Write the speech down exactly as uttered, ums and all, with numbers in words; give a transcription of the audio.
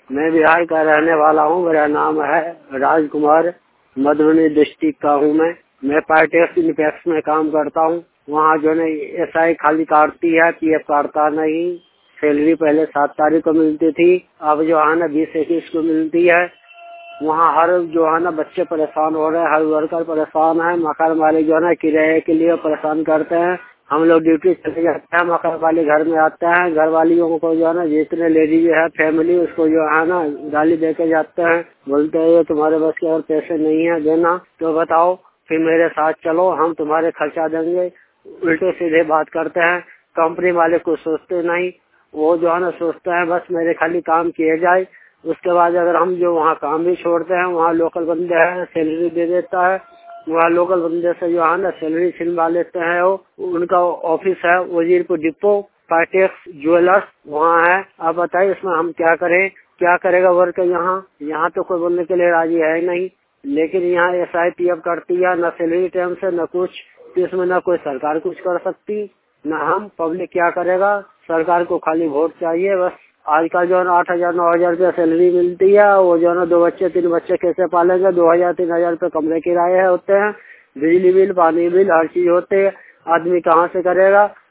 मैं बिहार का रहने वाला हूँ। मेरा नाम है राजकुमार। मधुबनी डिस्ट्रिक्ट का हूँ मैं। मैं पार्टेक्स इनपेक्स में काम करता हूँ। वहाँ जो है एस आई खाली काटती है, पी एफ काटता नहीं। सैलरी पहले सात तारीख को मिलती थी, अब जो है ना बीस इक्कीस को मिलती है। वहाँ हर जो है ना बच्चे परेशान हो रहे हैं, हर वर्कर परेशान है। मकान मालिक जो है ना किराए के लिए परेशान करते हैं। हम लोग ड्यूटी चले जाते हैं, मकान वाले घर में आते हैं। घर वालियों को जो है ना जितने लेडीज है फैमिली, उसको जो है ना गाली दे के जाते हैं। बोलते हैं तुम्हारे बस के और पैसे नहीं है देना, तो बताओ फिर मेरे साथ चलो, हम तुम्हारे खर्चा देंगे। उल्टे सीधे बात करते हैं। कंपनी वाले कुछ सोचते नहीं, वो जो है ना सोचते हैं बस मेरे खाली काम किए जाए। उसके बाद अगर हम जो वहाँ काम भी छोड़ते हैं, वहाँ लोकल बंदे हैं सैलरी दे देता है। वहाँ लोकल बंदे से जो है ना सैलरी छिनवा लेते हैं। वो उनका ऑफिस है वजीरपुर डिपो, पार्टेक्स ज्वेलर्स वहाँ है। आप बताइए इसमें हम क्या करें? क्या करेगा वर्कर यहाँ? यहाँ तो कोई बोलने के लिए राजी है नहीं। लेकिन यहाँ एस आई पी एफ करती है, न सैलरी टाइम से न कुछ। तो इसमें न कोई सरकार कुछ कर सकती, न हम पब्लिक क्या करेगा। सरकार को खाली वोट चाहिए बस। आजकल जो है ना आठ हजार नौ हजार रूपया सैलरी मिलती है। वो जो है ना दो बच्चे तीन बच्चे कैसे पालेंगे? दो हजार तीन हजार रूपये कमरे किराए होते हैं, बिजली बिल पानी बिल हर चीज होते है। आदमी कहाँ से करेगा?